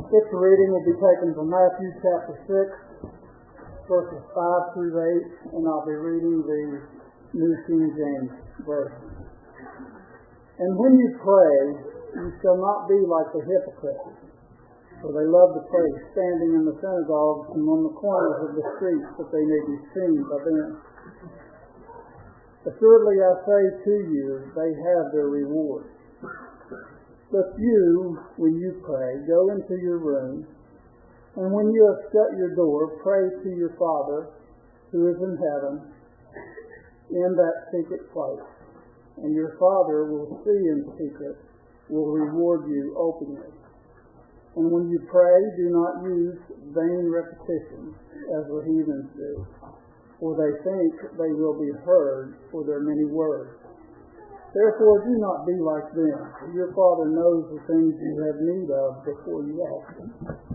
Its reading will be taken from Matthew chapter 6, verses 5 through 8, and I'll be reading the New King James Version. And when you pray, you shall not be like the hypocrites, for they love to pray standing in the synagogues and on the corners of the streets, that they may be seen by them. Assuredly I say to you, they have their reward. But you, when you pray, go into your room, and when you have shut your door, pray to your Father who is in heaven, in that secret place. And your Father will see in secret, will reward you openly. And when you pray, do not use vain repetitions, as the heathens do, for they think they will be heard for their many words. Therefore, do not be like them, for your Father knows the things you have need of before you ask Him.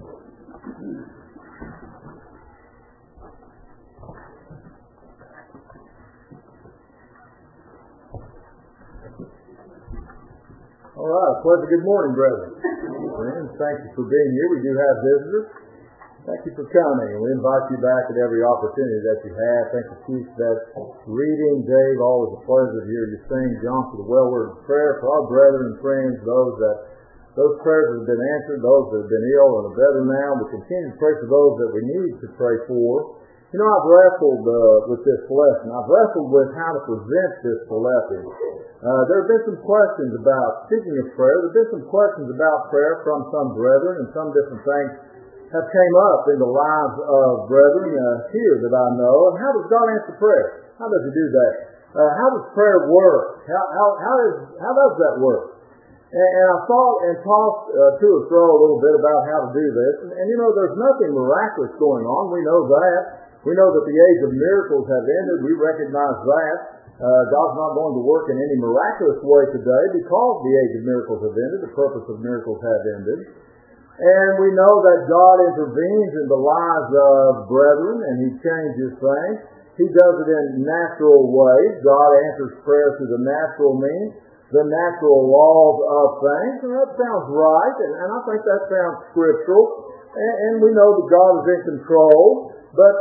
All right, pleasant good morning, brethren. Friends, thank you for being here. We do have visitors. Thank you for coming, and we invite you back at every opportunity that you have. Thank you, Chief, that reading. Dave, always a pleasure to hear you sing. John, for the well-worded prayer for our brethren and friends, those prayers that have been answered, those that have been ill and are better now. We continue to pray for those that we need to pray for. You know, I've wrestled with this lesson. I've wrestled with how to present this lesson. There have been some questions about, speaking of prayer, there have been some questions about prayer from some brethren, and some different things have came up in the lives of brethren here that I know. And how does God answer prayer? How does He do that? How does prayer work? How does that work? And I thought and talked to and fro a little bit about how to do this. And you know, there's nothing miraculous going on. We know that. We know that the age of miracles have ended. We recognize that. God's not going to work in any miraculous way today because the age of miracles have ended. The purpose of miracles have ended. And we know that God intervenes in the lives of brethren, and He changes things. He does it in natural ways. God answers prayer through the natural means, the natural laws of things. And that sounds right, and I think that sounds scriptural. And we know that God is in control. But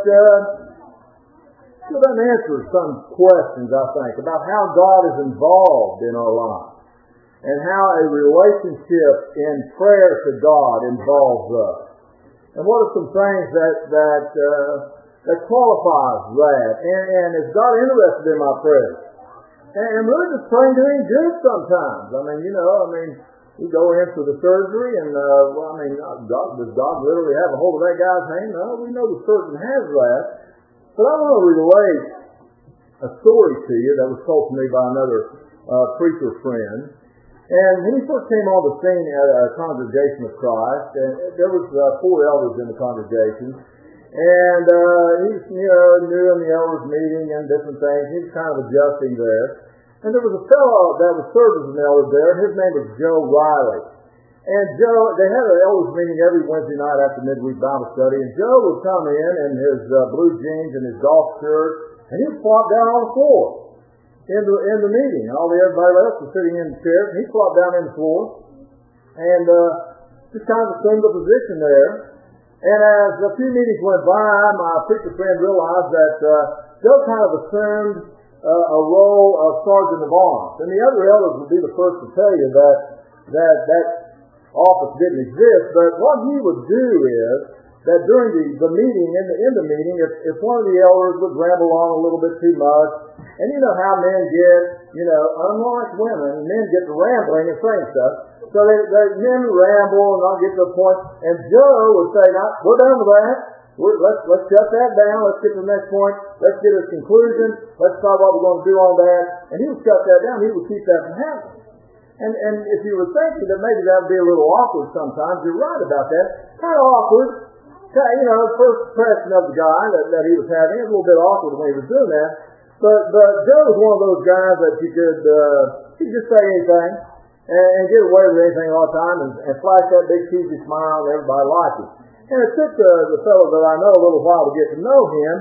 that answers some questions, I think, about how God is involved in our lives, and how a relationship in prayer to God involves us. And what are some things that qualifies that? And is God interested in my prayers? And really just praying to Him good sometimes. We go in for the surgery, and does God literally have a hold of that guy's hand? No, we know the surgeon has that. But I want to relate a story to you that was told to me by another preacher friend. And when he first came on the scene at a congregation of Christ, and there was 4 elders in the congregation, and he's new in the elders meeting and different things. He's kind of adjusting there. And there was a fellow that was serving as an elder there, and his name was Joe Riley. And Joe, they had an elders meeting every Wednesday night after midweek Bible study, and Joe would come in his blue jeans and his golf shirt, and he'd flop down on the floor in the meeting. And everybody else was sitting in the chairs, and he flopped down in the floor and just kind of assumed the position there. And as a few meetings went by, my preacher friend realized that Joe kind of assumed a role of sergeant of arms. And the other elders would be the first to tell you that office didn't exist. But what he would do is that during the meeting, in the meeting, if one of the elders would ramble on a little bit too much, and you know how men get, unlike women, men get to rambling and saying stuff. So the men ramble and not get to a point, and Joe would say, "Now we're done with that. Let's shut that down. Let's get to the next point. Let's get a conclusion. Let's decide what we're going to do on that." And he would shut that down. He would keep that from happening. And if you were thinking that maybe that would be a little awkward sometimes, you're right about that. Kind of awkward. First impression of the guy that he was having, it was a little bit awkward when he was doing that. But Joe was one of those guys that you could just say anything and get away with anything all the time and flash that big cheesy smile and everybody liked him. And it took the fellow that I know a little while to get to know him,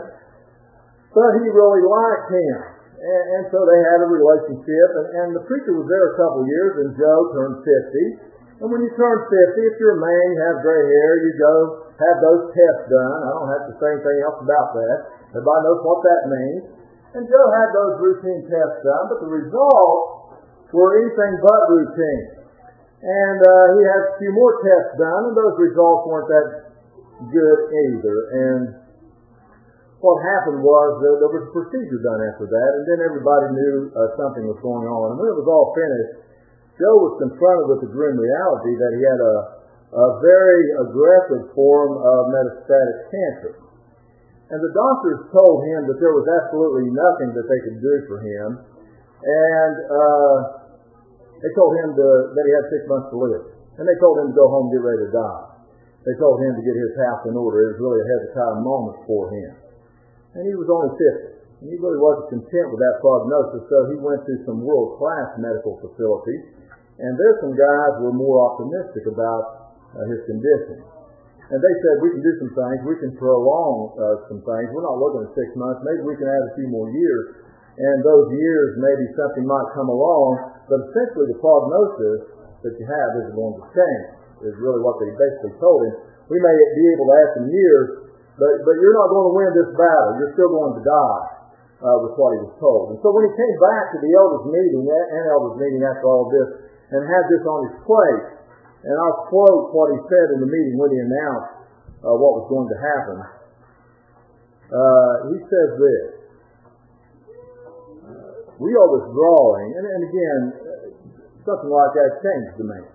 but he really liked him. And so they had a relationship, and the preacher was there a couple years, and Joe turned 50. And when you turn 50, if you're a man, you have gray hair, you go have those tests done. I don't have to say anything else about that. Everybody knows what that means. And Joe had those routine tests done, but the results were anything but routine. And he had a few more tests done, and those results weren't that good either. And what happened was there was a procedure done after that, and then everybody knew something was going on. And when it was all finished, Joe was confronted with the grim reality that he had a very aggressive form of metastatic cancer. And the doctors told him that there was absolutely nothing that they could do for him. And they told him that he had 6 months to live. And they told him to go home and get ready to die. They told him to get his house in order. It was really a Hezekiah moment for him. And he was only 50. And he really wasn't content with that prognosis, so he went to some world-class medical facilities. And there some guys were more optimistic about his condition. And they said, we can do some things, we can prolong some things. We're not looking at 6 months, maybe we can add a few more years. And those years, maybe something might come along, but essentially the prognosis that you have isn't going to change, is really what they basically told him. We may be able to add some years, but you're not going to win this battle. You're still going to die, was what he was told. And so when he came back to the elders' meeting after all of this, and had this on his plate, and I'll quote what he said in the meeting when he announced what was going to happen. He says this, we are withdrawing, and again, something like that changed the man.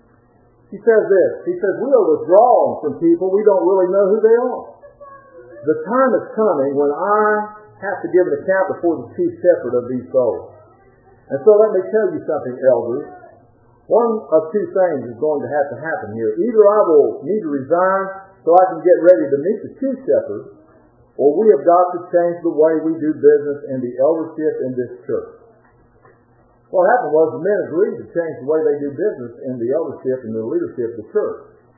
He says this, he says, we are withdrawing from people we don't really know who they are. The time is coming when I have to give an account before the chief shepherd of these souls. And so let me tell you something, elders. One of two things is going to have to happen here. Either I will need to resign so I can get ready to meet the chief shepherd, or we have got to change the way we do business in the eldership in this church. What happened was the men agreed to change the way they do business in the eldership and the leadership of the church.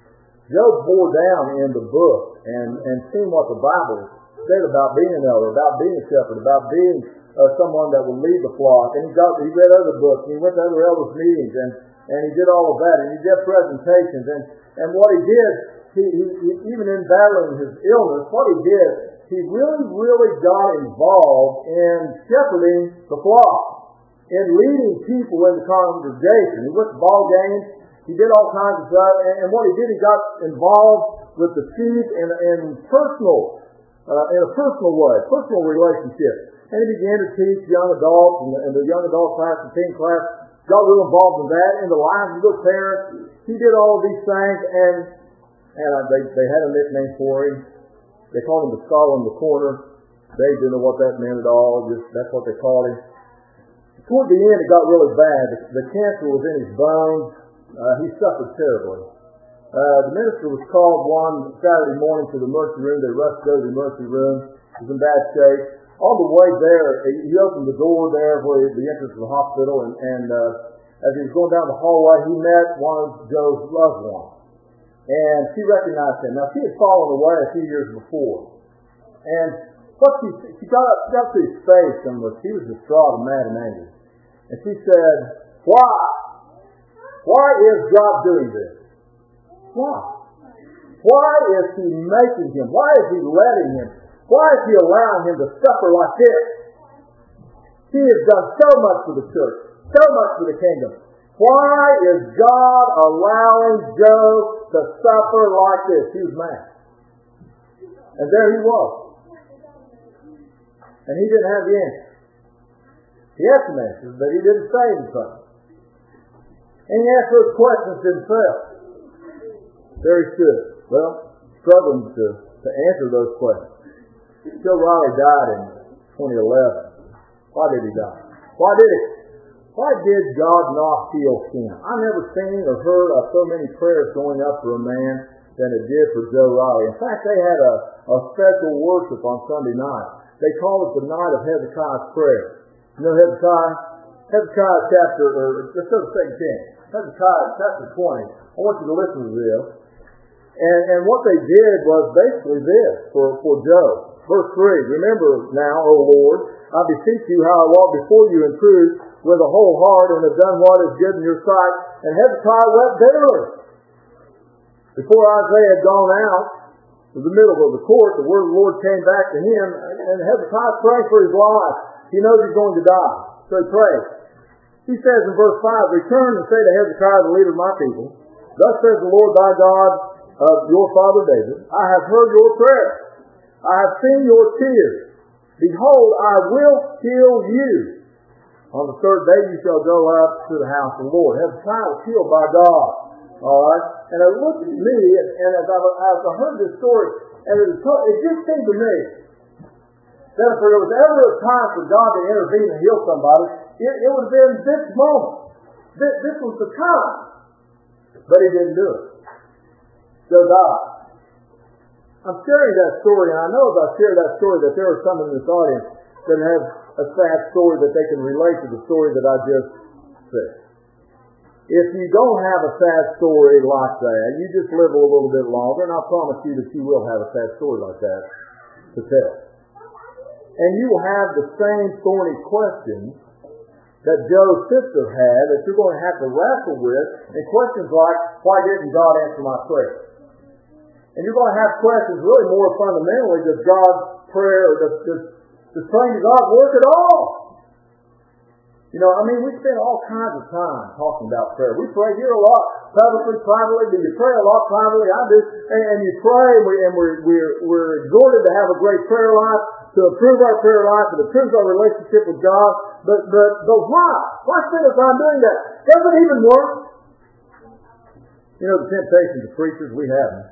Job bore down in the book and seen what the Bible said about being an elder, about being a shepherd, about being someone that will lead the flock. And he read other books, and he went to other elders' meetings, and he did all of that, and he did presentations, and what he did, he even in battling his illness, what he did, he really got involved in shepherding the flock, in leading people in the congregation. He went to ball games, he did all kinds of stuff, and what he did, he got involved with the chief in a personal way, personal relationship. And he began to teach young adults and the young adult class, the teen class, got real involved in that, in the lives of the parents. He did all of these things, and they had a nickname for him. They called him the skull in the corner. They didn't know what that meant at all. That's what they called him. Toward the end, it got really bad. The cancer was in his bones. He suffered terribly. The minister was called one Saturday morning to the emergency room. They rushed to go to the emergency room. He was in bad shape. On the way there, he opened the door there where the entrance of the hospital, and as he was going down the hallway, he met one of Joe's loved ones. And she recognized him. Now, she had fallen away a few years before. And what she got to his face, and she was distraught and mad and angry. And she said, why? Why is God doing this? Why? Why is he making him? Why is he letting him? Why is he allowing him to suffer like this? He has done so much for the church, so much for the kingdom. Why is God allowing Joe to suffer like this? He was mad. And there he was. And he didn't have the answer. He had some answers, but he didn't say anything. And he asked those questions himself. There he stood. Well, struggling to answer those questions. Joe Riley died in 2011. Why did he die? Why did God not heal him? I've never seen or heard of so many prayers going up for a man than it did for Joe Riley. In fact, they had a special worship on Sunday night. They called it the night of Hezekiah's prayer. You know Hezekiah? Hezekiah chapter, or let's go to 2 Kings. Hezekiah chapter 20. I want you to listen to this. And what they did was basically this for Joe. Verse 3, remember now, O Lord, I beseech you how I walk before you in truth, with a whole heart and have done what is good in your sight. And Hezekiah wept bitterly. Before Isaiah had gone out to the middle of the court, the word of the Lord came back to him, and Hezekiah prayed for his life. He knows he's going to die, so he prays. He says in verse 5, "Return and say to Hezekiah, the leader of my people, Thus says the Lord thy God of your father David, I have heard your prayer. I have seen your tears. Behold, I will kill you. On the third day you shall go up to the house of the Lord." Hezekiah was killed by God. All right? And I looked at me, and as I heard this story, and it just seemed to me that if there was ever a time for God to intervene and heal somebody, it would have been this moment. This was the time. But he didn't do it. So God. I'm sharing that story, and I know as I share that story that there are some in this audience that have a sad story that they can relate to the story that I just said. If you don't have a sad story like that, you just live a little bit longer, and I promise you that you will have a sad story like that to tell. And you will have the same thorny questions that Joe's sister had that you're going to have to wrestle with, and questions like, why didn't God answer my prayer? And you're going to have questions really more fundamentally, does God's prayer, or does praying to God work at all? You know, I mean, we spend all kinds of time talking about prayer. We pray here a lot, publicly, privately. Do you pray a lot privately? I do. And you pray, and we're exhorted to have a great prayer life, to improve our prayer life, and improve our relationship with God. But why? Why spend our time doing that? Does it even work? You know, the temptations of preachers, we have them.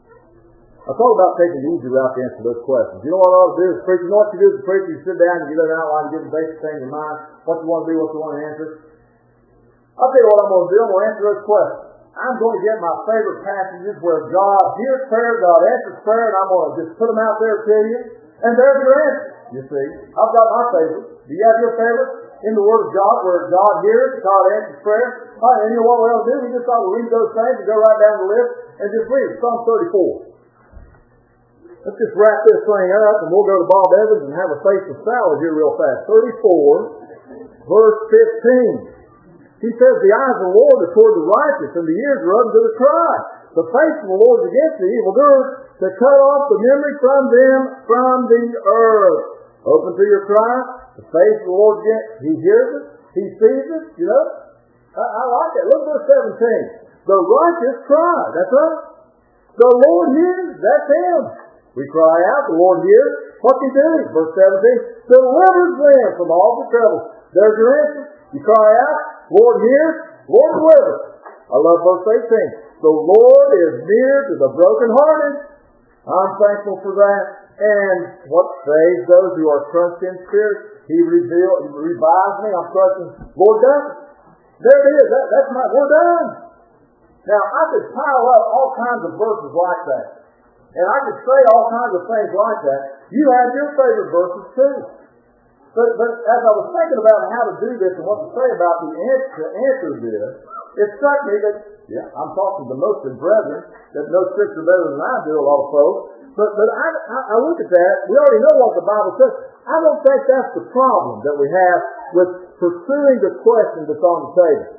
I thought about taking the easy route to answer those questions. You know what I ought to do as a preacher? You know what you do as a preacher? You sit down and you get an outline and give the basic things in mind, what you want to do, what you want to answer. I'll tell you what I'm going to do. I'm going to answer those questions. I'm going to get my favorite passages where God hears prayer, God answers prayer, and I'm going to just put them out there to you. And there's your answer, you see. I've got my favorite. Do you have your favorite? In the Word of God, where God hears, God answers prayer. All right, and you know what we ought to do? We just ought to read those things and go right down the list and just read it. Psalm 34. Let's just wrap this thing up, and we'll go to Bob Evans and have a faithful salad here real fast. 34, verse 15. He says, "The eyes of the Lord are toward the righteous, and the ears are open to the cry. The face of the Lord is against the evildoers, to cut off the memory from them from the earth." Open to your cry. The face of the Lord is against. He hears it. He sees it. You know? I like that. Look at verse 17. The righteous cry. That's right. The Lord hears. That's Him. We cry out, the Lord hears. What's He doing? Verse 17, delivers them from all the troubles. There's your answer. You cry out, Lord hears, Lord delivers. I love verse 18. The Lord is near to the brokenhearted. I'm thankful for that. And what saves those who are crushed in spirit? He revives me. I'm trusting. Lord does it. There it is. That's we're done. Now, I could pile up all kinds of verses like that. And I could say all kinds of things like that. You have your favorite verses too. But as I was thinking about how to do this and what to say about the answer to this, it struck me that, I'm talking to most of the brethren that know Scripture better than I do, a lot of folks. But I look at that, we already know what the Bible says. I don't think that's the problem that we have with pursuing the question that's on the table.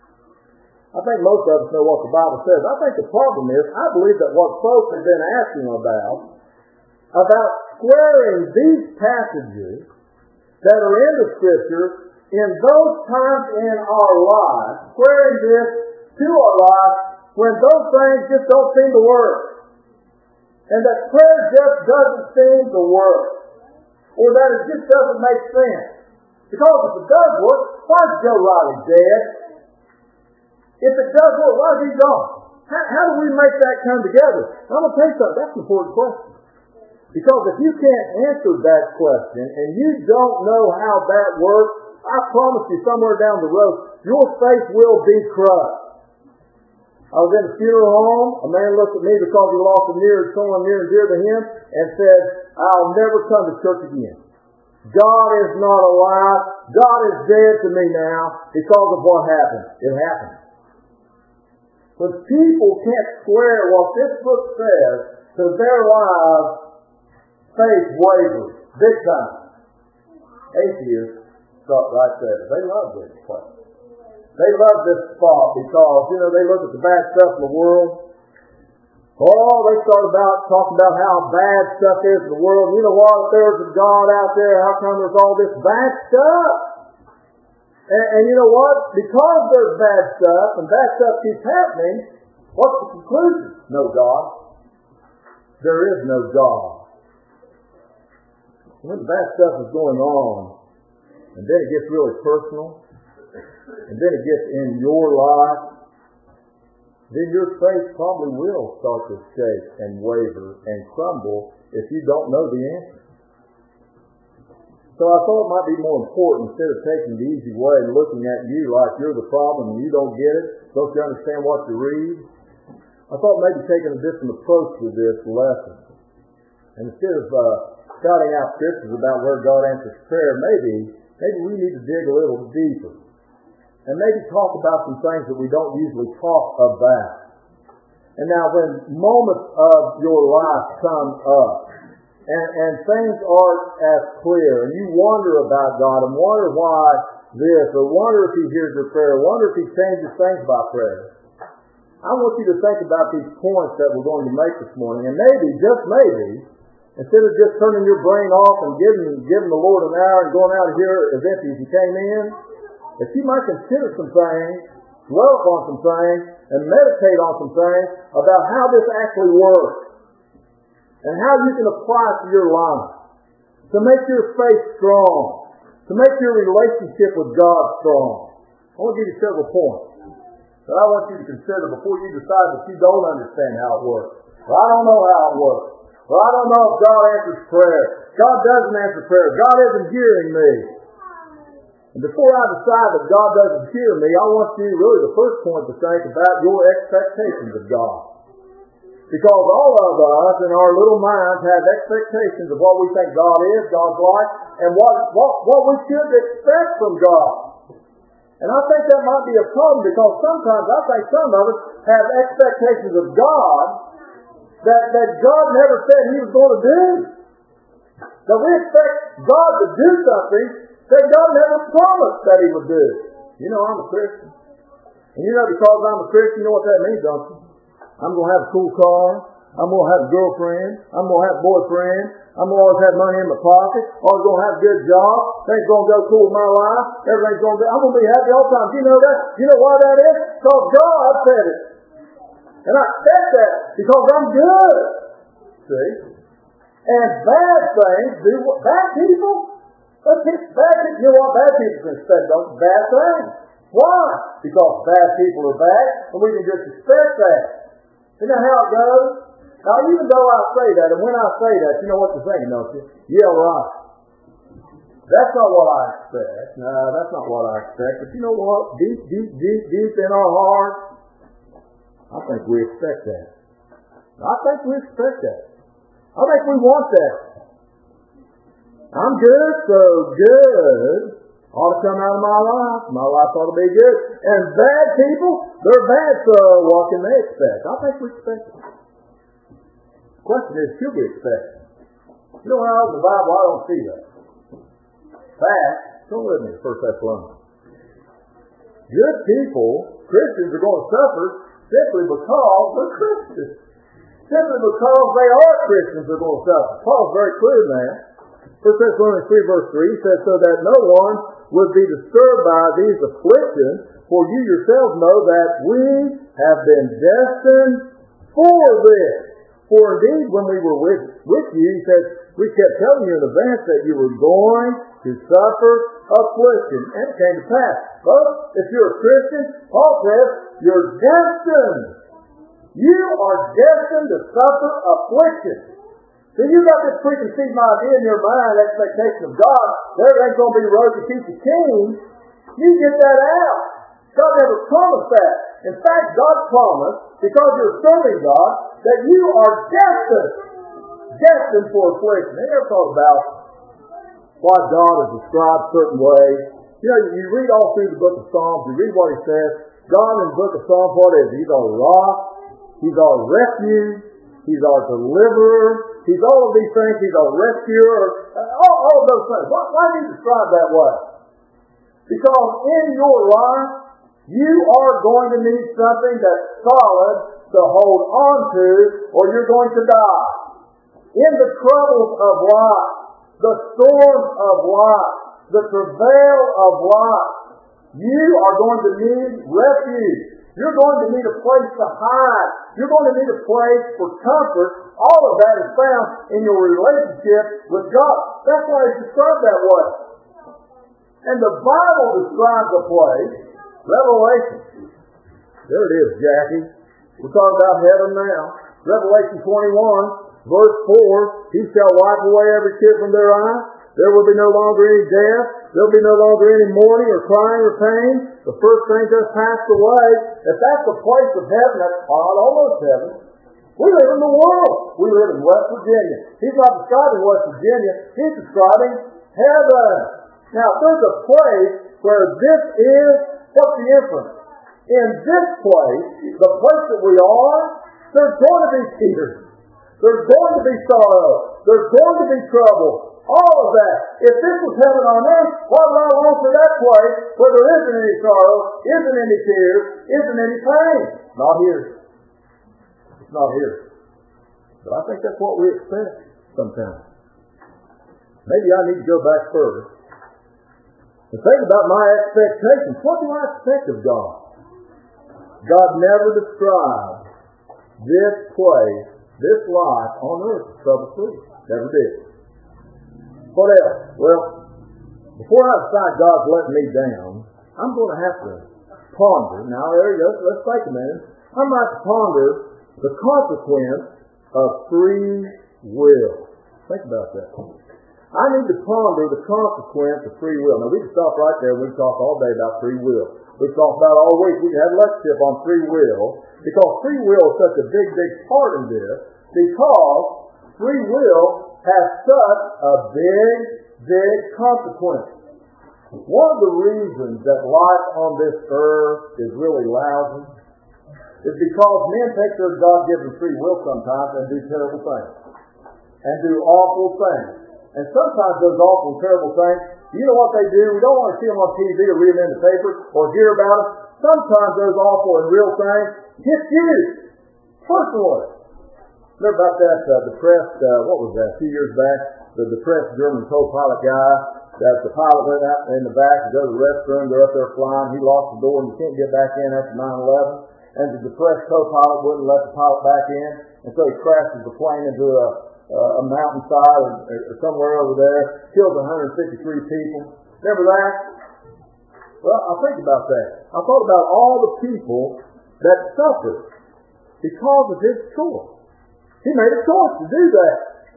I think most of us know what the Bible says. I think the problem is, I believe that what folks have been asking about squaring these passages that are in the Scriptures in those times in our lives, squaring this to our lives when those things just don't seem to work. And that prayer just doesn't seem to work. Or that it just doesn't make sense. Because if it does work, why is Joe Riley dead? If it does work, why is he gone? How do we make that come together? I'm going to tell you something. That's an important question. Because if you can't answer that question and you don't know how that works, I promise you somewhere down the road, your faith will be crushed. I was in a funeral home. A man looked at me because he lost someone near and dear to him and said, I'll never come to church again. God is not alive. God is dead to me now because of what happened. It happened. When people can't square what this book says to their lives, faith wavers big time. Atheists start right there. They love this place. They love this spot because, they look at the bad stuff in the world. Oh, they start talking about how bad stuff is in the world. You know what? If there's a God out there, how come there's all this bad stuff? And you know what? Because there's bad stuff and bad stuff keeps happening, what's the conclusion? No God. There is no God. When the bad stuff is going on, and then it gets really personal, and then it gets in your life, then your faith probably will start to shake and waver and crumble if you don't know the answer. So I thought it might be more important, instead of taking the easy way and looking at you like you're the problem and you don't get it, don't you understand what you read? I thought maybe taking a different approach to this lesson. And instead of shouting out scriptures about where God answers prayer, maybe we need to dig a little deeper. And maybe talk about some things that we don't usually talk about. And now when moments of your life come up, and things aren't as clear, and you wonder about God, and wonder why this, or wonder if He hears your prayer, wonder if He changes things by prayer, I want you to think about these points that we're going to make this morning, and maybe, just maybe, instead of just turning your brain off and giving the Lord an hour and going out of here as empty as you came in, if you might consider some things, dwell upon some things, and meditate on some things about how this actually works, and how you can apply it to your life, to make your faith strong, to make your relationship with God strong. I want to give you several points that I want you to consider before you decide that you don't understand how it works. Well, I don't know how it works. Well, I don't know if God answers prayer. God doesn't answer prayer. God isn't hearing me. And before I decide that God doesn't hear me, I want you, really the first point, to think about your expectations of God. Because all of us in our little minds have expectations of what we think God is, God's like, and what we should expect from God. And I think that might be a problem, because sometimes I think some of us have expectations of God that God never said He was going to do. That we expect God to do something that God never promised that He would do. You know, I'm a Christian. And because I'm a Christian, you know what that means, don't you? I'm going to have a cool car. I'm going to have a girlfriend. I'm going to have a boyfriend. I'm going to always have money in my pocket. Always going to have a good job. Things going to go cool with my life. Everything's going to be, I'm going to be happy all the time. Do you know that? You know why that is? Because God said it. And I said that because I'm good. See? And bad things do what? Bad people? You know what bad people can expect? Bad things. Why? Because bad people are bad, and we can just expect that. You know how it goes? Now, even though I say that, and when I say that, you know what you're thinking, don't you? Yeah, right. That's not what I expect. No, that's not what I expect. But you know what? Deep in our heart, I think we expect that. I think we expect that. I think we want that. I'm good, so good ought to come out of my life. My life ought to be good. And bad people, they're bad, so what can they expect? I think we expect it. The question is, should we expect it? You know, when I open the Bible, I don't see that. Fact, come with me, 1 Thessalonians. Good people, Christians, are going to suffer simply because they're Christians. Simply because they are Christians, they're going to suffer. Paul's very clear in that. 1 Thessalonians 3 verse 3 says, so that no one would be disturbed by these afflictions, for you yourselves know that we have been destined for this. For indeed, when we were with you, he says, we kept telling you in advance that you were going to suffer affliction. And it came to pass. But if you're a Christian, Paul says, you're destined. You are destined to suffer affliction. So you got this preconceived idea in your mind, expectation of God, there ain't going to be rosy peachy kings. You get that out. God never promised that. In fact, God promised, because you're serving God, that you are destined for affliction. Have you ever thought about why God is described certain ways? You know, you read all through the book of Psalms, you read what He says. God in the book of Psalms, what is He? He's our rock. He's our refuge. He's our deliverer. He's all of these things. He's our rescuer. All of those things. Why do you describe that way? Because in your life, you are going to need something that's solid to hold on to, or you're going to die. In the troubles of life, the storms of life, the travail of life, you are going to need refuge. You're going to need a place to hide. You're going to need a place for comfort. All of that is found in your relationship with God. That's why it's described that way. And the Bible describes a place, Revelation. There it is, Jackie. We're talking about heaven now. Revelation 21, verse 4, He shall wipe away every tear from their eye. There will be no longer any death. There will be no longer any mourning or crying or pain. The first things have passed away. If that's the place of heaven, that's almost heaven. We live in the world. We live in West Virginia. He's not describing West Virginia. He's describing heaven. Now, there's a place where this is, what's the inference? In this place, the place that we are, there's going to be tears. There's going to be sorrow. There's going to be trouble. All of that. If this was heaven on earth, why would I long for that place where there isn't any sorrow, isn't any tears, isn't any pain? Not here. It's not here. But I think that's what we expect sometimes. Maybe I need to go back further and think about my expectations. What do I expect of God? God never described this place, this life on earth as trouble-free. Never did. What else? Well, before I decide God's letting me down, I'm going to have to ponder. Now, there you go. Let's think a minute. I might ponder the consequence of free will. Think about that. I need to ponder the consequence of free will. Now, we can stop right there. We can talk all day about free will. We've talked about it all week. We can have a lecture on free will because free will is such a big, big part of this because free will has such a big, big consequence. One of the reasons that life on this earth is really lousy is because men take their God-given free will sometimes and do terrible things and do awful things. And sometimes those awful and terrible things, you know what they do? We don't want to see them on TV or read them in the paper or hear about them. Sometimes those awful and real things hit you personally. Remember about that depressed, what was that, a few years back, the depressed German co-pilot guy, that the pilot went out in the back to go to the restroom, they're up there flying, he lost the door and you can't get back in after 9/11, and the depressed co-pilot wouldn't let the pilot back in, and so he crashes the plane into a mountainside or somewhere over there, kills 153 people. Remember that? Well, I think about that. I thought about all the people that suffered because of his choice. He made a choice to do that.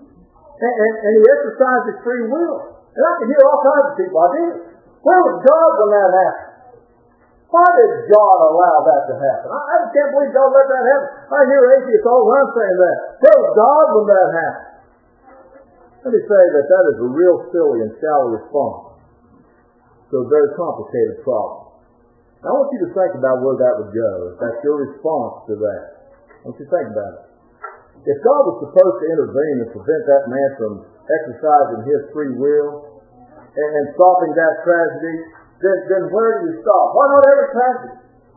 And he exercised his free will. And I can hear all kinds of people. I did. Where was God when that happened? Why did God allow that to happen? I just can't believe God let that happen. I hear atheists all the time saying that. Where was God when that happened? Let me say that is a real silly and shallow response to a very complicated problem. Now, I want you to think about where that would go if that's your response to that. I want you to think about it. If God was supposed to intervene and prevent that man from exercising his free will and stopping that tragedy, then where do you stop? Why not every tragedy?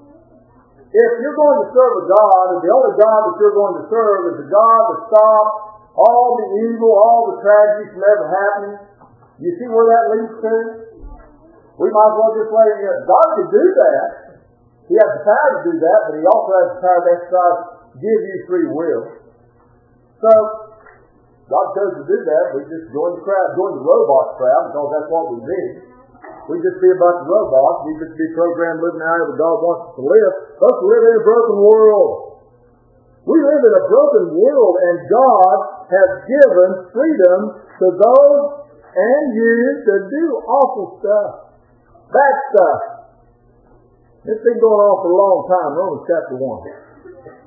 If you're going to serve a God, and the only God that you're going to serve is a God that stops all the evil, all the tragedy from ever happening, you see where that leads to? We might as well just lay it here. God could do that. He has the power to do that, but He also has the power to exercise, give you free will. So, God chose to do that. We just join the crowd, join the robots crowd, because that's what we did. We just be a bunch of robots. We just be programmed living out of what God wants us to live. Us live in a broken world. We live in a broken world, and God has given freedom to those and you to do awful stuff. Bad stuff. It's been going on for a long time. Romans chapter 1.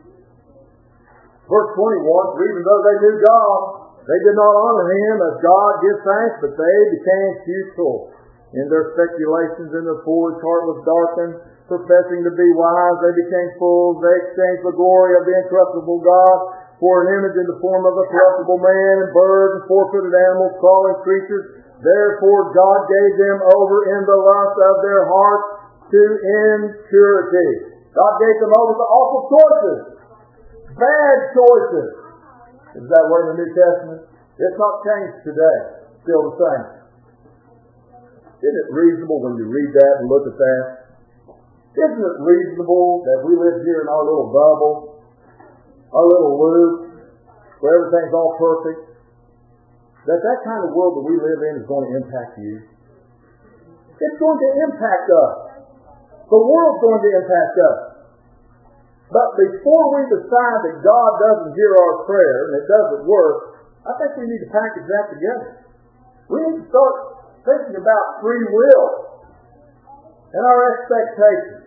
Verse 21, for even though they knew God, they did not honor Him as God gives thanks, but they became futile in their speculations, and their foolish heart was darkened. Professing to be wise, they became fools. They exchanged the glory of the incorruptible God for an image in the form of a corruptible man and birds and four-footed animals, crawling creatures, Therefore God gave them over in the lust of their hearts to impurity. God gave them over to awful choices. Bad choices. Is that word in the New Testament? It's not changed today. Still the same. Isn't it reasonable when you read that and look at that? Isn't it reasonable that we live here in our little bubble, our little loop, where everything's all perfect? That kind of world that we live in is going to impact you. It's going to impact us. The world's going to impact us. But before we decide that God doesn't hear our prayer and it doesn't work, I think we need to package that together. We need to start thinking about free will and our expectations.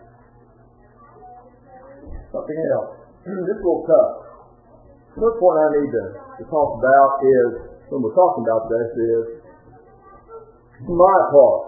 Something else. This is a little tough. The first point I need to talk about is, when we're talking about this, is my part.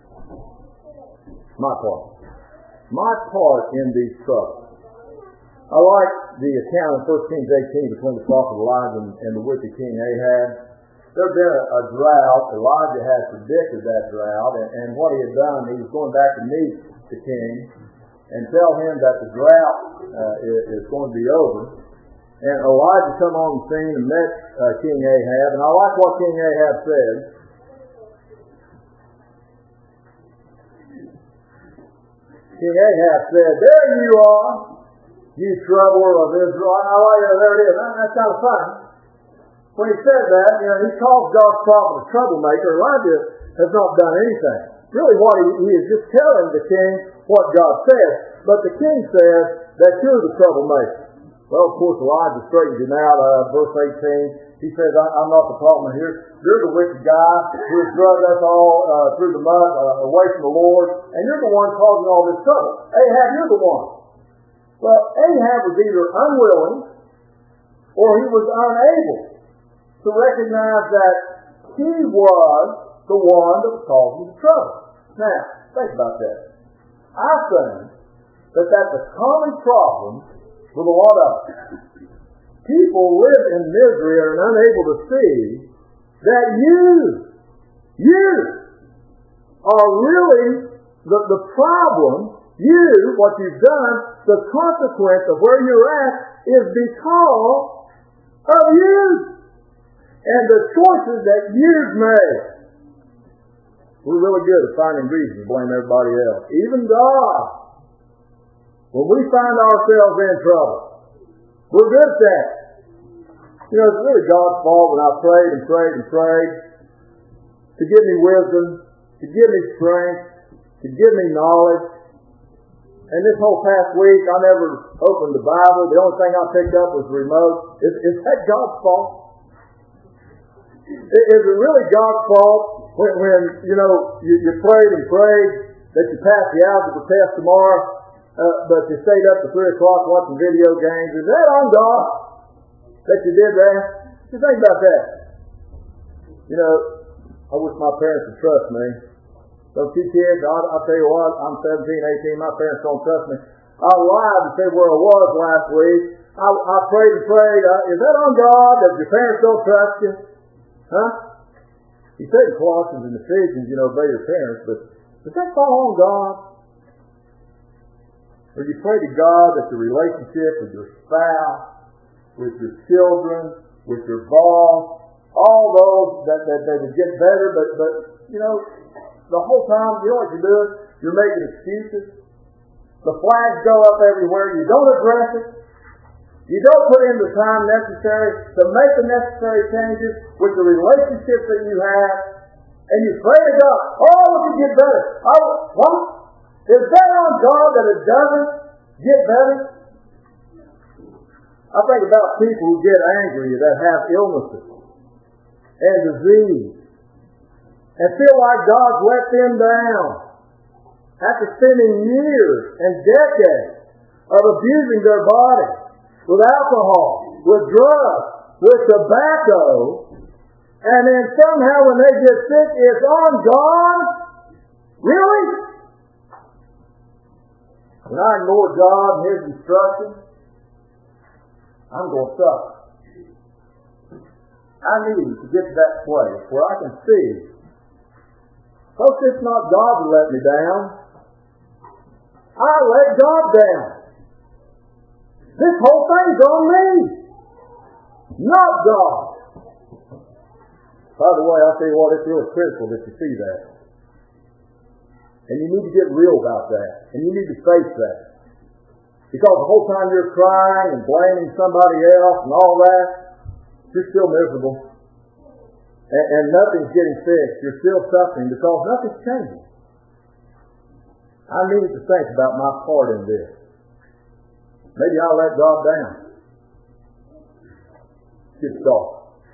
My part. My part in these troubles. I like the account in 1 Kings 18 between the prophet Elijah and the wicked king Ahab. There had been a drought. Elijah had predicted that drought, and what he had done, he was going back to meet the king and tell him that the drought is going to be over. And Elijah come on the scene and met King Ahab, and I like what King Ahab said. King Ahab said, "There you are, you troubler of Israel." I like it. There it is. That's kind of fun. When he said that, he calls God's prophet a troublemaker. Elijah has not done anything. Really what he is just telling the king what God said. But the king says that you're the troublemaker. Well, of course, Elijah straightens him out. Verse 18, he says, "I'm not the problem here. You're the wicked guy who has drugged us all through the mud away from the Lord. And you're the one causing all this trouble. Ahab, you're the one." Well, Ahab was either unwilling or he was unable to recognize that he was the one that was causing the trouble. Now, think about that. I think that that's a common problem with a lot of us. People live in misery and are unable to see that you are really the problem. What you've done, the consequence of where you're at is because of you and the choices that you've made. We're really good at finding reasons to blame everybody else, even God. When we find ourselves in trouble, we're good at that. It's really God's fault when I prayed and prayed and prayed to give me wisdom, to give me strength, to give me knowledge. And this whole past week, I never opened the Bible. The only thing I picked up was the remote. Is that God's fault? Is it really God's fault when you prayed and prayed that you passed the algebra test tomorrow, but you stayed up to 3 o'clock watching video games? Is that on God that you did that? Just think about that. I wish my parents would trust me. Those two kids, I'll tell you what, I'm 17, 18, my parents don't trust me. I lied and said where I was last week. I prayed and prayed. Is that on God that your parents don't trust you? Huh? He said in Colossians and Ephesians, obey your parents, but does that fall on God? Or you pray to God that the relationship with your spouse, with your children, with your boss, all those that they would get better, but the whole time, what you're doing? You're making excuses. The flags go up everywhere. You don't address it. You don't put in the time necessary to make the necessary changes with the relationships that you have. And you pray to God, it can get better. What? Is that on God that it doesn't get better? I think about people who get angry that have illnesses and disease and feel like God's let them down after spending years and decades of abusing their body with alcohol, with drugs, with tobacco, and then somehow when they get sick, it's on God? Really? When I ignore God and His instructions, I'm going to suffer. I need to get to that place where I can see Folks, it's not God that let me down. I let God down. This whole thing's on me, not God. By the way, I'll tell you what, it's really critical that you see that. And you need to get real about that. And you need to face that. Because the whole time you're crying and blaming somebody else and all that, you're still miserable. And nothing's getting fixed. You're still suffering because nothing's changing. I need to think about my part in this. Maybe I'll let God down. Get started.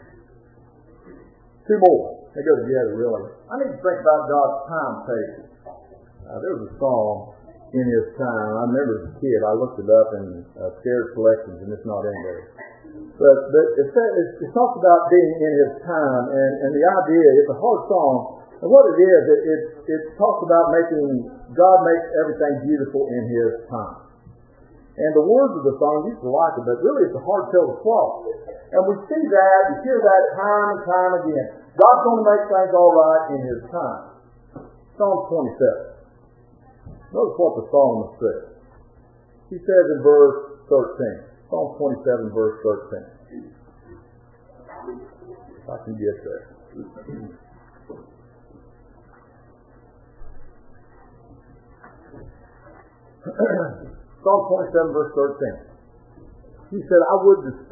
Two more. They go together, really. I need to think about God's timetable. There was a song, In His Time. I remember as a kid, I looked it up in Scared Collections, and it's not in there. But it talks about being in His time, and the idea, it's a hard song, and what it is, it talks about God makes everything beautiful in His time. And the words of the song, you used to like it, but really it's a hard pill to swallow. And we see that, we hear that time and time again. God's going to make things all right in His time. Psalm 27. Notice what the psalmist says. He says in verse 13. Psalm 27, verse 13. If I can get there. Psalm 27, verse 13. He said, I would have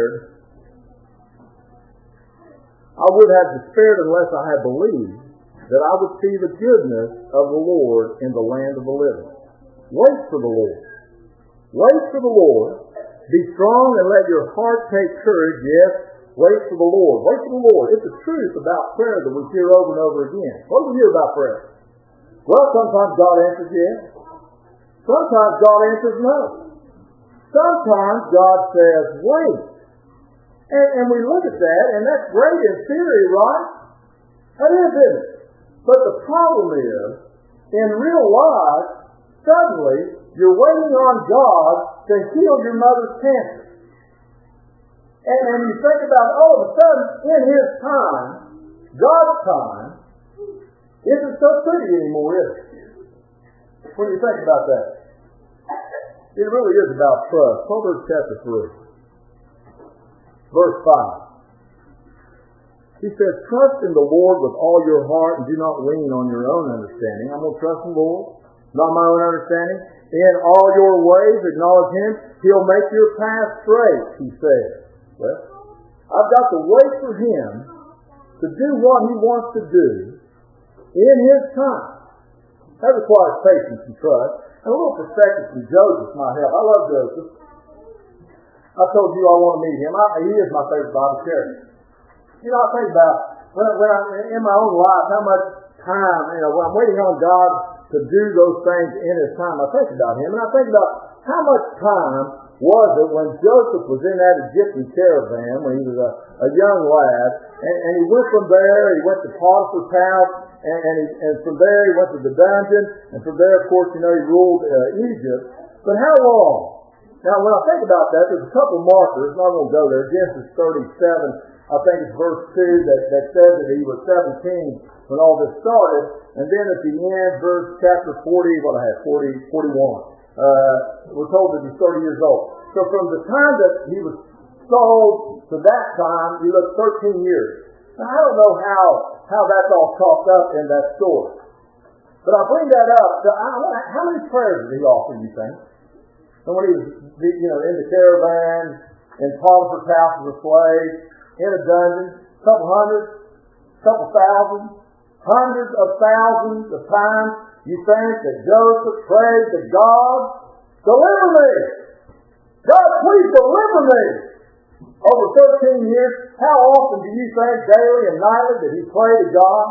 despaired unless I had believed that I would see the goodness of the Lord in the land of the living. Wait for the Lord. Wait for the Lord. Be strong and let your heart take courage. Yes, wait for the Lord. Wait for the Lord. It's the truth about prayer that we hear over and over again. What do we hear about prayer? Well, sometimes God answers yes. Sometimes God answers no. Sometimes God says wait. And we look at that, and that's great in theory, right? That is, isn't it? But the problem is, in real life, suddenly, you're waiting on God to heal your mother's cancer. And you think about, all of a sudden, in His time, God's time, isn't so pretty anymore, is it? When you think about that. It really is about trust. Proverbs chapter 3. Verse 5. He says, trust in the Lord with all your heart and do not lean on your own understanding. I'm going to trust the Lord, not my own understanding. In all your ways acknowledge Him. He'll make your path straight, He says. Well, I've got to wait for Him to do what He wants to do in His time. That requires patience and trust. And a little perspective from Joseph might help. I love Joseph. I told you I want to meet him. He is my favorite Bible character. You know, I think about when in my own life how much time, when I'm waiting on God to do those things in His time, I think about Him. And I think about how much time was it when Joseph was in that Egyptian caravan when he was a young lad, and he went from there, he went to Potiphar's house, and from there he went to the dungeon, and from there, of course, he ruled Egypt. But how long? Now, when I think about that, there's a couple markers, and I won't go there. Genesis 37, I think it's verse 2 that says that he was 17 when all this started. And then at the end, chapter 41, we're told that he's 30 years old. So from the time that he was sold to that time, you look 13 years. Now, I don't know how that's all caught up in that story. But I bring that up. How many prayers did he offer, you think? And when he was, in the caravan, in Potiphar's house as a slave, in a dungeon, a couple hundred, a couple thousand, hundreds of thousands of times, you think that Joseph prayed to God, deliver me! God, please deliver me! Over 13 years, how often do you think daily and nightly that he prayed to God?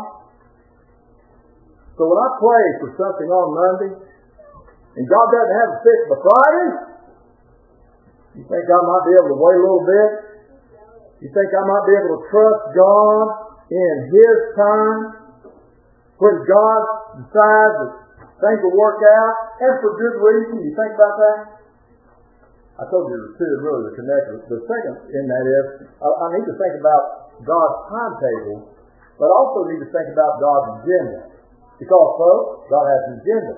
So when I pray for something on Monday, and God doesn't have a fix by Friday, you think I might be able to wait a little bit? You think I might be able to trust God in His time? When God decides that things will work out, and for good reason, you think about that? I told you there's two that really are connected. The second in that is, I need to think about God's timetable, but I also need to think about God's agenda. Because, folks, God has an agenda.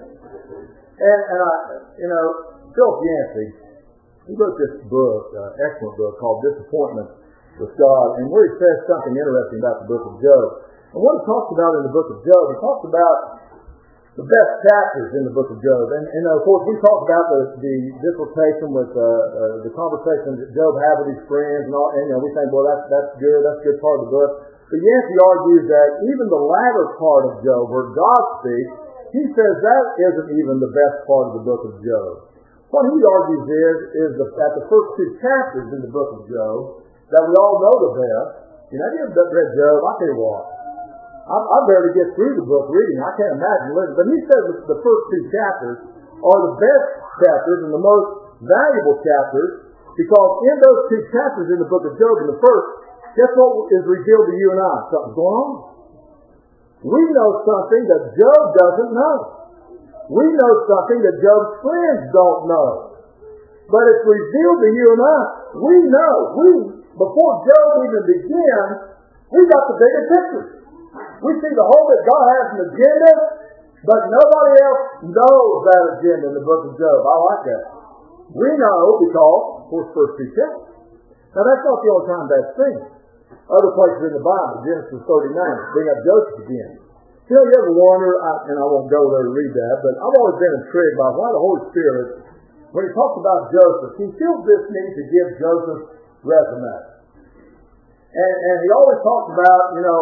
And Philip Yancey, he wrote this book, excellent book, called Disappointment with God, and where he says something interesting about the book of Job. And what he talks about in the book of Job, he talks about the best chapters in the book of Job. And of course, we talked about the dissertation with the conversation that Job had with his friends, and all, and we think, well, that's good, that's a good part of the book. But Yancey argues that even the latter part of Job, where God speaks, he says that isn't even the best part of the book of Job. What he argues is that the first two chapters in the book of Job, that we all know the best. You ever read Job? I tell you what, I barely get through the book reading. I can't imagine living. But he says that the first two chapters are the best chapters and the most valuable chapters, because in those two chapters in the book of Job, in the first, guess what is revealed to you and I? Something's going on. We know something that Job doesn't know. We know something that Job's friends don't know. But it's revealed to you and I. We know. Before Job even begins, we got the bigger picture. We see the whole that God has an agenda, but nobody else knows that agenda in the book of Job. I like that. We know because, of course, first two chapters. Now that's not the only time that's seen. Other places in the Bible, Genesis 39, bring up Joseph again. You ever wonder, and I won't go there to read that, but I've always been intrigued by why the Holy Spirit, when he talks about Joseph, he feels this need to give Joseph resume. And he always talks about,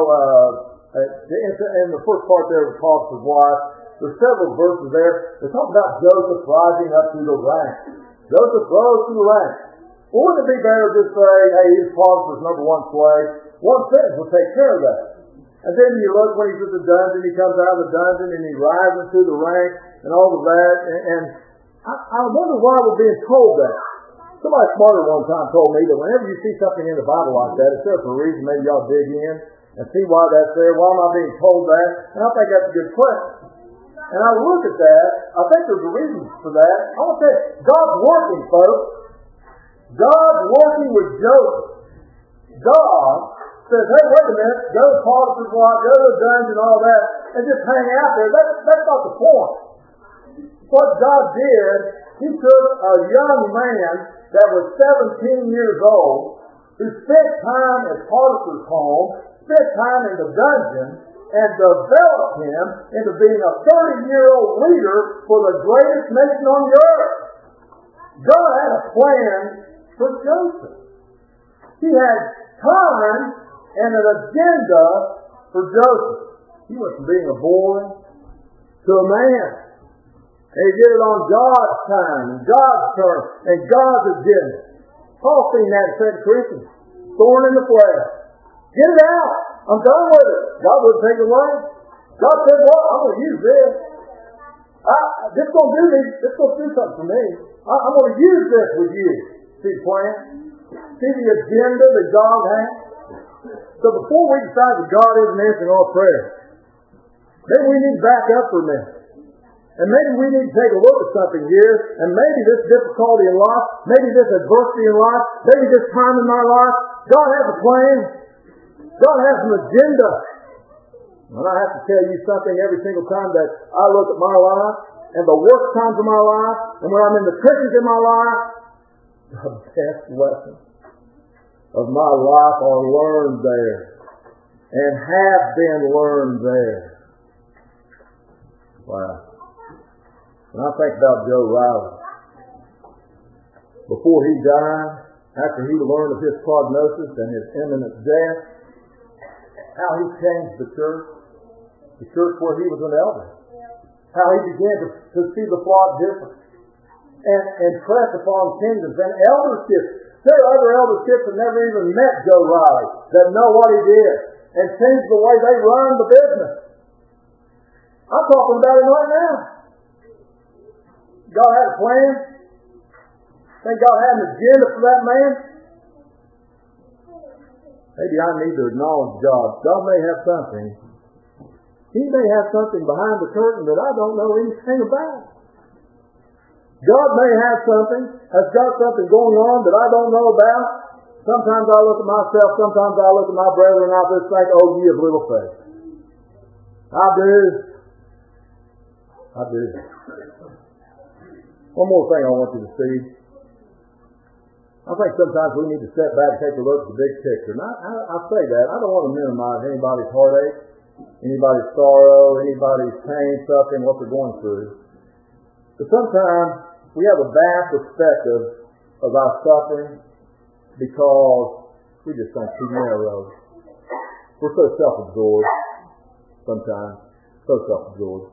in the first part there with Potiphar's wife, there's several verses there that talk about Joseph rising up through the ranks. Joseph rose through the ranks. Well, wouldn't it be better to say, hey, he's Potiphar's number one slave? One sentence will take care of that. And then you look when he's at the dungeon, he comes out of the dungeon and he rises through the ranks and all of that. And I wonder why we're being told that. Somebody smarter one time told me that whenever you see something in the Bible like that, it's there for a reason. Maybe y'all dig in and see why that's there. Why am I being told that? And I think that's a good question. And I look at that. I think there's a reason for that. I want to say, God's working, folks. God's working with Joseph. God says, hey, wait a minute, go to Potiphar's wife, go to the dungeon, all that, and just hang out there. That's not the point. What God did, he took a young man that was 17 years old, who spent time at Potiphar's home, spent time in the dungeon, and developed him into being a 30-year-old leader for the greatest nation on the earth. God had a plan for Joseph. He had time and an agenda for Joseph. He went from being a boy to a man. And he did it on God's time and God's term and God's agenda. Paul seen that in 2 Corinthians. Thorn in the flesh. Get it out. I'm done with it. God wouldn't take it away. God said, well, I'm going to use this. This is going to do me. This is going to do something for me. I'm going to use this with you. See the plan? See the agenda that God has? So before we decide that God isn't answering our prayers, maybe we need to back up for a minute. And maybe we need to take a look at something here, and maybe this difficulty in life, maybe this adversity in life, maybe this time in my life, God has a plan. God has an agenda. And I have to tell you something every single time that I look at my life, and the worst times of my life, and when I'm in the trenches in my life, the best lessons of my life are learned there and have been learned there. Wow. When I think about Joe Riley, before he died, after he learned of his prognosis and his imminent death, how he changed the church where he was an elder, how he began to see the flock different and press upon kingdoms and elderships. There are other elderships that never even met Joe Riley that know what he did and changed the way they run the business. I'm talking about him right now. God had a plan. Think God had an agenda for that man? Maybe I need to acknowledge God. God may have something. He may have something behind the curtain that I don't know anything about. God may have something, has got something going on that I don't know about. Sometimes I look at myself, sometimes I look at my brother, and I just think, oh, ye of little faith. I do. I do. One more thing I want you to see. I think sometimes we need to step back and take a look at the big picture. And I say that. I don't want to minimize anybody's heartache, anybody's sorrow, anybody's pain, suffering, what they're going through. But sometimes we have a vast perspective of our suffering because we just think too narrow. We're so self-absorbed sometimes. So self-absorbed.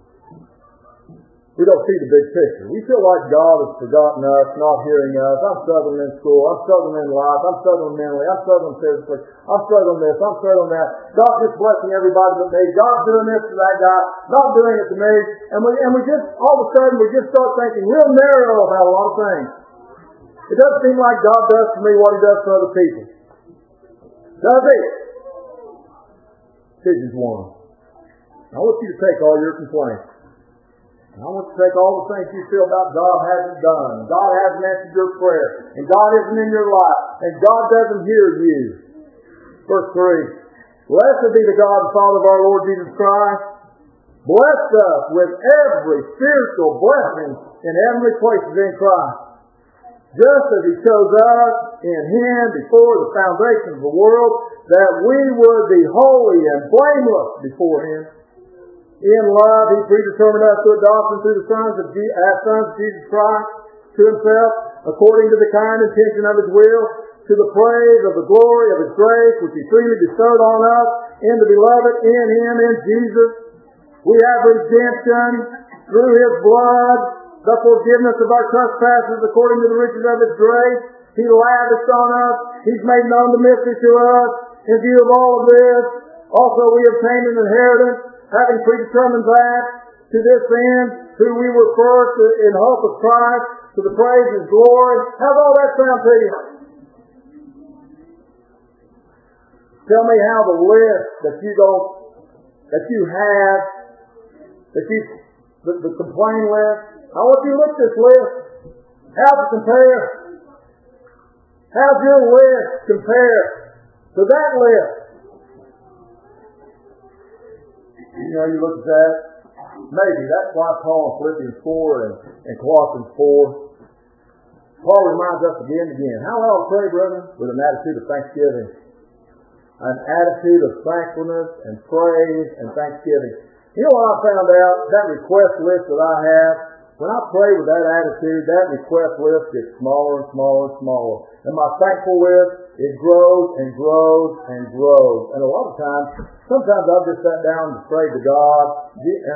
We don't see the big picture. We feel like God has forgotten us, not hearing us. I'm struggling in school. I'm struggling in life. I'm struggling mentally. I'm struggling physically. I'm struggling this. I'm struggling that. God's just blessing everybody but me. God's doing this to that guy, not doing it to me. And we just, all of a sudden, we just start thinking real narrow about a lot of things. It doesn't seem like God does for me what He does for other people. Does He? Ephesians 1. I want you to take all your complaints. And I want to take all the things you feel about God hasn't done. God hasn't answered your prayer. And God isn't in your life. And God doesn't hear you. Verse 3. Blessed be the God and Father of our Lord Jesus Christ. Bless us with every spiritual blessing in heavenly places in Christ. Just as He chose us in Him before the foundation of the world, that we would be holy and blameless before Him. In love, He predetermined us to adoption through the sons of Jesus Christ to Himself, according to the kind intention of His will, to the praise of the glory of His grace, which He freely bestowed on us, in the beloved, in Him, in Jesus. We have redemption through His blood, the forgiveness of our trespasses, according to the riches of His grace. He lavished on us. He's made known the mystery to us. In view of all of this, also we obtained an inheritance, having predetermined that to this end, who we were first in hope of Christ, to the praise of His glory. How's all that sound to you? Tell me how the list that you have, the complaint list. I want you to look at this list. How's it compare? How's your list compare to that list? You look at that. Maybe that's why Paul in Philippians 4 and Colossians 4, Paul reminds us again and again. How well to pray, brethren? With an attitude of thanksgiving. An attitude of thankfulness and praise and thanksgiving. You know what I found out? That request list that I have, when I pray with that attitude, that request list gets smaller and smaller and smaller. And my thankful list, it grows and grows and grows. And a lot of times, sometimes I've just sat down and prayed to God, and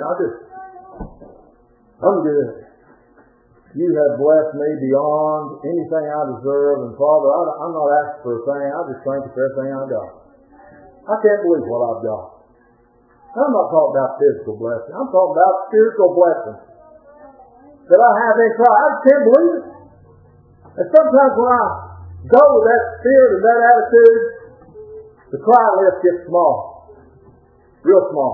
I'm good. You have blessed me beyond anything I deserve. And Father, I'm not asking for a thing. I just thank you for everything I got. I can't believe what I've got. I'm not talking about physical blessing. I'm talking about spiritual blessing that I have in Christ. I just can't believe it. And sometimes when I go with that spirit and that attitude, the cry list gets small. Real small.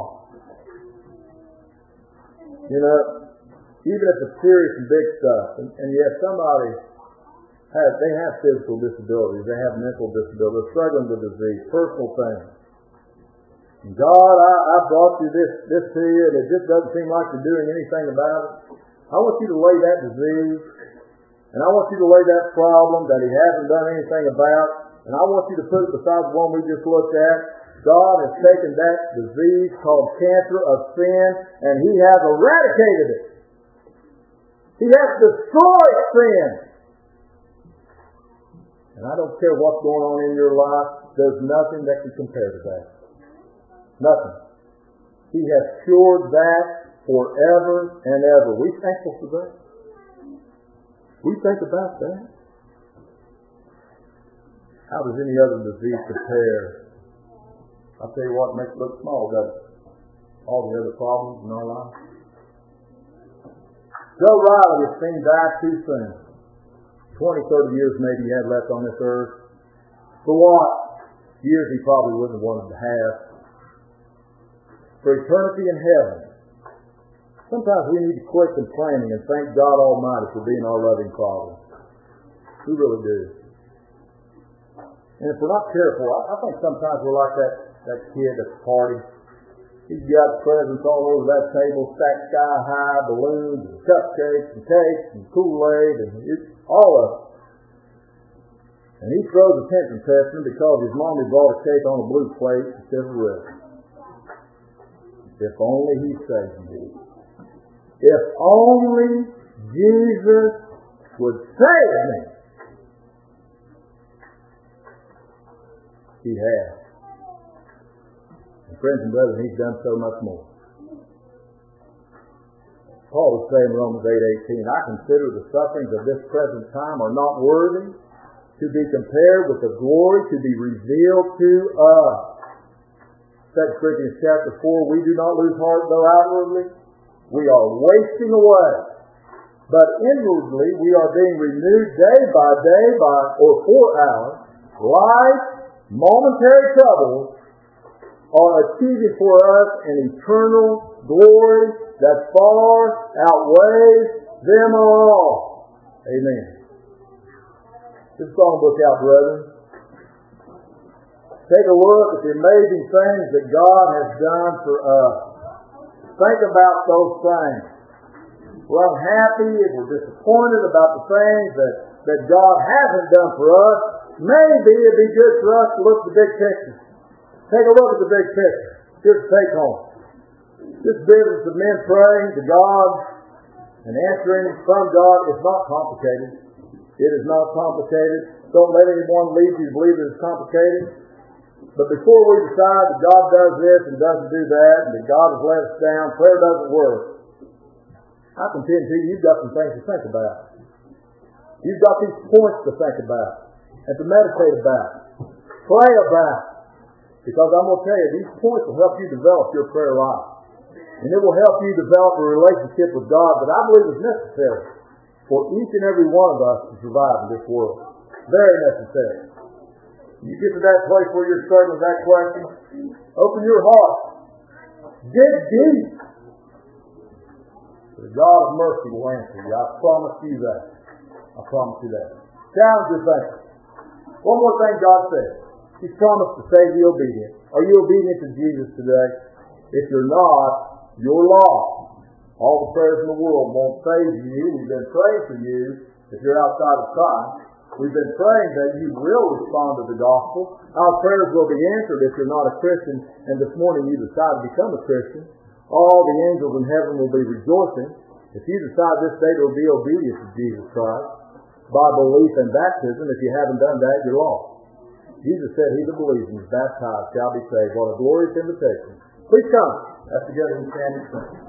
Even if it's serious and big stuff, and yet somebody they have physical disabilities, they have mental disabilities, they're struggling with disease, personal things. And God, I brought you this to you, and it just doesn't seem like you're doing anything about it. I want you to lay that disease, and I want you to lay that problem that He hasn't done anything about, and I want you to put it beside the one we just looked at. God has taken that disease called cancer of sin, and He has eradicated it. He has destroyed sin. And I don't care what's going on in your life, there's nothing that can compare to that. Nothing. He has cured that forever and ever. We thankful for that. We think about that. How does any other disease compare? I'll tell you what makes it look small, doesn't it? All the other problems in our life. Joe Riley has seen die too soon. 20, 30 years maybe he had left on this earth. For what? Years he probably wouldn't have wanted to have. For eternity in heaven. Sometimes we need to quit complaining and thank God Almighty for being our loving Father. We really do. And if we're not careful, I think sometimes we're like that kid at the party. He's got presents all over that table, stacked sky high, balloons, and cupcakes, and cakes, and Kool-Aid, and all of it. And he throws a attention tester because his mommy brought a cake on a blue plate instead of red. If only he saved me. If only Jesus would save me. He has. And friends and brothers, he's done so much more. Paul was saying in Romans 8:18, I consider the sufferings of this present time are not worthy to be compared with the glory to be revealed to us. 2 Corinthians chapter 4, we do not lose heart though outwardly we are wasting away, but inwardly we are being renewed day by day or for hours. Life, momentary troubles are achieving for us an eternal glory that far outweighs them all. Amen. This songbook out, brethren. Take a look at the amazing things that God has done for us. Think about those things. We're unhappy and we're disappointed about the things that God hasn't done for us. Maybe it'd be good for us to look at the big picture. Take a look at the big picture. Here's the take home. This business of men praying to God and answering from God is not complicated. It is not complicated. Don't let anyone lead you to believe that it's complicated. But before we decide that God does this and doesn't do that, and that God has let us down, prayer doesn't work, I contend to you, you've got some things to think about. You've got these points to think about and to meditate about. Pray about. Because I'm going to tell you, these points will help you develop your prayer life. And it will help you develop a relationship with God that I believe is necessary for each and every one of us to survive in this world. Very necessary. You get to that place where you're struggling with that question, open your heart. Dig deep. The God of mercy will answer you. I promise you that. I promise you that. Challenge your thinking. One more thing God said. He's promised to save the obedient. Are you obedient to Jesus today? If you're not, you're lost. All the prayers in the world won't save you. We've been praying for you if you're outside of Christ. We've been praying that you will respond to the gospel. Our prayers will be answered if you're not a Christian, and this morning you decide to become a Christian. All the angels in heaven will be rejoicing if you decide this day to be obedient to Jesus Christ by belief and baptism. If you haven't done that, you're lost. Jesus said, he that believes and is baptized shall be saved. What a glorious invitation. Please come. That's together we stand and sing.